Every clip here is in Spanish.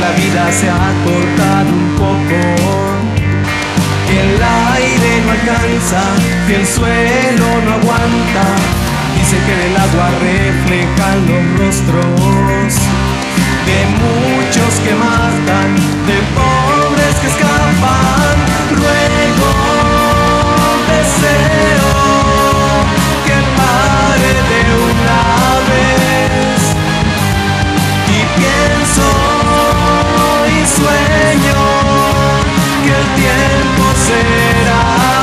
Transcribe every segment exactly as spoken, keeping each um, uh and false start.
la vida se ha cortado un poco, que el aire no alcanza, que el suelo no aguanta. Dicen que del agua reflejan los rostros de muchos que matan, de pobres que escapan. Ruego, deseo que pare de una vez, y pienso y sueño que el tiempo será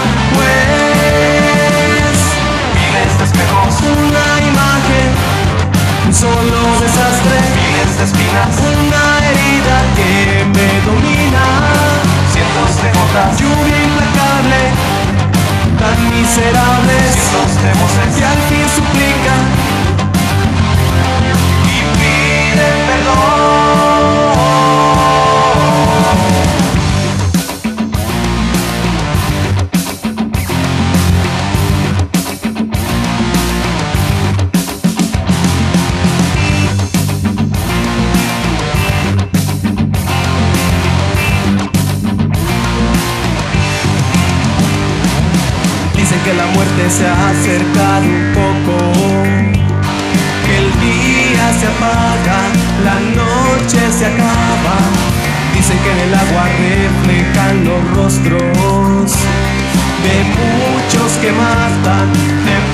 juez. Miles de espejos, una imagen, un solo desastre, miles de espinas, una herida que me domina, cientos de gotas, lluvia implacable, tan miserables, cientos de voces que al fin suplican y piden perdón. Dicen que la muerte se ha acercado un poco, que el día se apaga, la noche se acaba. Dicen que en el agua reflejan los rostros de muchos que matan, de